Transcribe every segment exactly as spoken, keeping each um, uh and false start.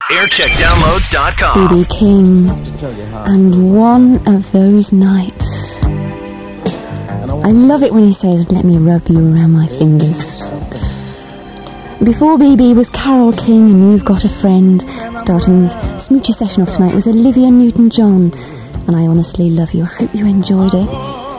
aircheck downloads dot com. B B King. And one of those nights. I love it when he says, let me rub you around my fingers. Before B B was Carole King and You've Got a Friend. Starting the smoochy session off tonight was Olivia Newton-John and I Honestly Love You. I hope you enjoyed it.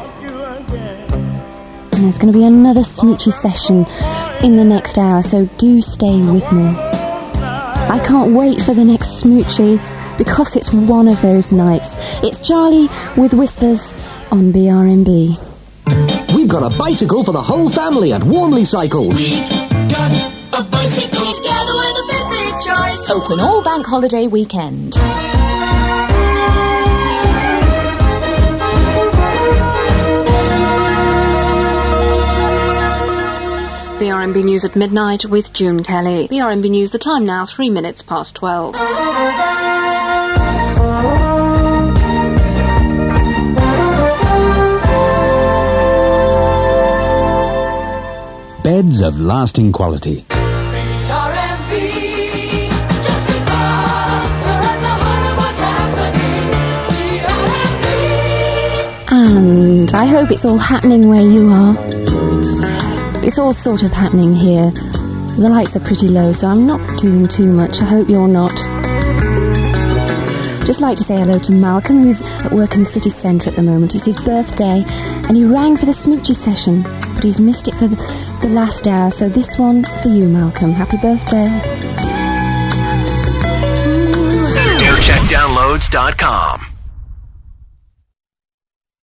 And there's going to be another smoochy session in the next hour, so do stay with me. I can't wait for the next smoochy because it's one of those nights. It's Charlie with Whispers on B R M B. We've got a bicycle for the whole family at Warmley Cycles. We've got a bicycle together with a Fitbit choice. Open all bank holiday weekend. B R M B News at midnight with June Kelly. B R M B News, the time now, three minutes past twelve. Beds of lasting quality. And I hope it's all happening where you are. It's all sort of happening here. The lights are pretty low, so I'm not doing too much. I hope you're not. Just like to say hello to Malcolm, who's at work in the city centre at the moment. It's his birthday, and he rang for the smoochy session, but he's missed it for the, the last hour, so this one for you, Malcolm. Happy birthday. aircheck downloads dot com.